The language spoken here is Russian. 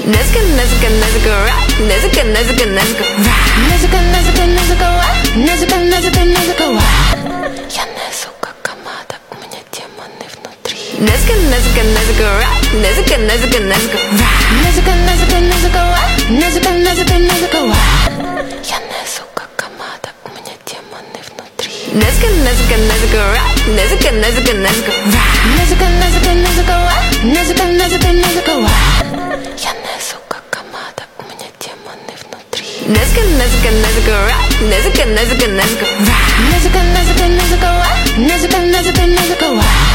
Nezka, nezka, nezka, right. Nezka, nezka, nezka, right. Nezka, nezka, nezka, right. Nezка, nezка, nezка, right. Я несу как команда, у меня демоны внутри. Nezka, nezka, nezka, right. Nezka, nezka, nezka, right. Nezka, nezka, nezka, right. Nezка, nezка, nezка, right. Я несу как команда, у меня демоны внутри. Nezka, nezka, nezka, right. Nezka, nezka, nezka, right. Nezka, nezka, nezka, right. Nezка, nezka, nezка, right. Я несу как команда, у меня демоны внутри. Nezka, nezka, nezka, right. Nezka, nezka, nezka, right. Nezka, nezka, nezka, right. Nezka, nezka, nezka, right.